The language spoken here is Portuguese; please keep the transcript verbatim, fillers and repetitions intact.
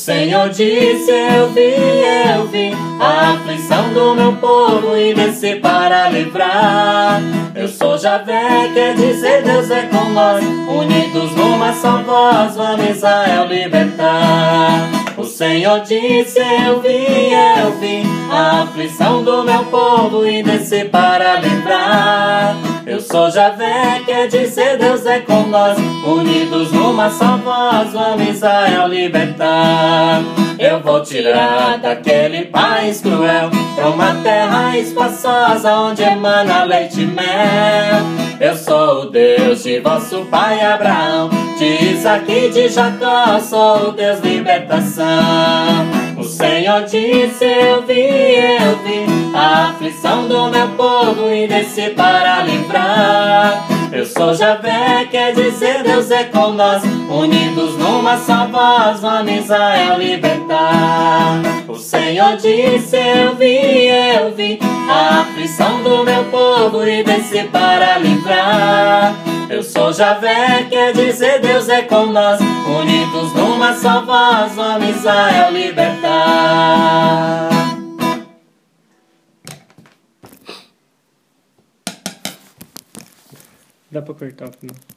Senhor disse, eu vi, eu vi a aflição do meu povo e desci para livrar. Eu sou Javé, quer dizer Deus é com nós, unidos numa só voz, vamos Israel libertar. O Senhor disse, eu vi, eu vi a aflição do meu povo e desci para livrar. Eu sou Javé, quer dizer Deus é com nós, unidos numa só voz, vamos Israel libertar. Eu vou tirar daquele país cruel pra uma terra espaçosa onde emana leite e mel. Eu sou o Deus de vosso pai Abraão, de Isaque e de Jacó, sou o Deus libertação. O Senhor disse, eu vi, eu vi a aflição do meu povo e desci para livrar. Eu sou Javé, quer dizer Deus é com nós, unidos numa só voz, vamos Israel libertar. O Senhor disse, eu vi, eu vi a aflição do meu povo e desci para livrar. Eu sou Javé, quer dizer Deus é com nós, unidos numa só voz, vamos Israel libertar. Dá pra cortar o final.